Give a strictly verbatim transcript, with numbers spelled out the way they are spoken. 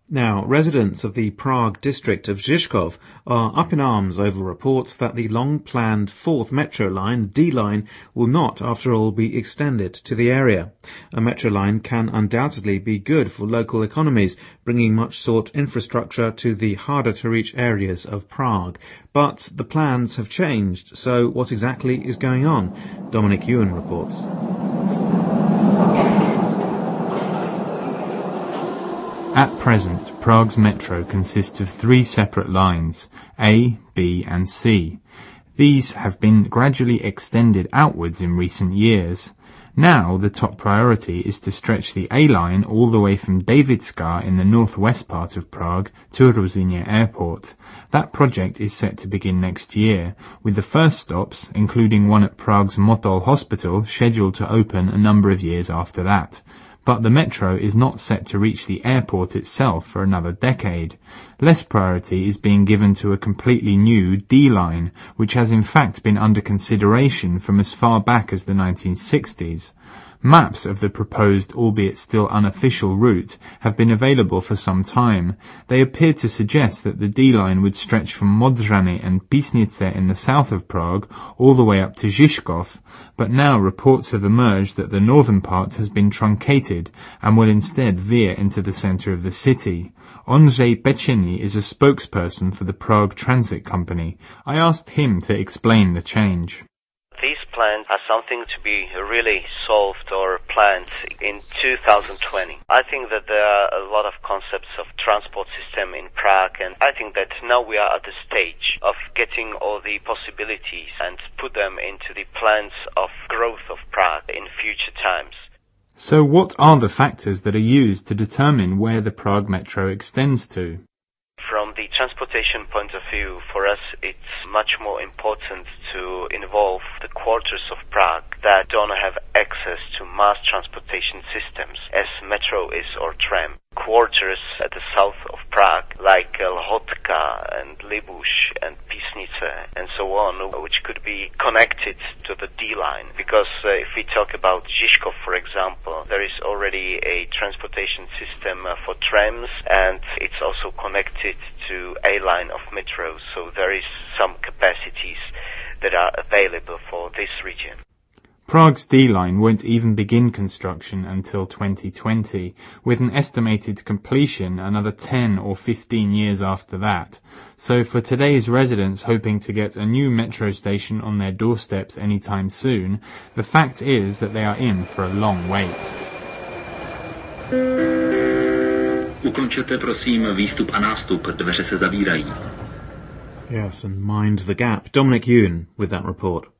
Now, residents of the Prague district of Žižkov are up in arms over reports that the long-planned fourth metro line, D-Line, will not, after all, be extended to the area. A metro line can undoubtedly be good for local economies, bringing much-sought infrastructure to the harder-to-reach areas of Prague. But the plans have changed, so what exactly is going on? Dominic Ewan reports. At present, Prague's metro consists of three separate lines, A, B and C. These have been gradually extended outwards in recent years. Now, the top priority is to stretch the A line all the way from Davidska in the northwest part of Prague to Ruzyně Airport. That project is set to begin next year, with the first stops, including one at Prague's Motol Hospital, scheduled to open a number of years after that. But the metro is not set to reach the airport itself for another decade. Less priority is being given to a completely new D-Line, which has in fact been under consideration from as far back as the nineteen sixties. Maps of the proposed, albeit still unofficial, route have been available for some time. They appear to suggest that the D-Line would stretch from Modřany and Písnice in the south of Prague all the way up to Žižkov, but now reports have emerged that the northern part has been truncated and will instead veer into the centre of the city. Ondřej Pečený is a spokesperson for the Prague Transit Company. I asked him to explain the change. These plans are something to be really solved or planned in two thousand twenty. I think that there are a lot of concepts of transport system in Prague, and I think that now we are at the stage of getting all the possibilities and put them into the plans of growth of Prague in future times. So what are the factors that are used to determine where the Prague metro extends to? From the transportation point of view, for us it's much more important to involve the quarters of Prague that don't have access to mass transportation systems as metro is or tram. Quarters at the south of Prague, like Lhotka and Libuš and Písnice and so on, which could be connected to the D-Line. Because uh, if we talk about Žižkov, for example, there is already a transportation system uh, for trams, and it's also connected to a line of metro, so there is some capacities that are available for this region. Prague's D-Line won't even begin construction until twenty twenty, with an estimated completion another ten or fifteen years after that. So for today's residents hoping to get a new metro station on their doorsteps anytime soon, the fact is that they are in for a long wait. Ukončete prosím výstup a nástup, dveře se zavírají. Yes, and mind the gap. Dominic Ewan with that report.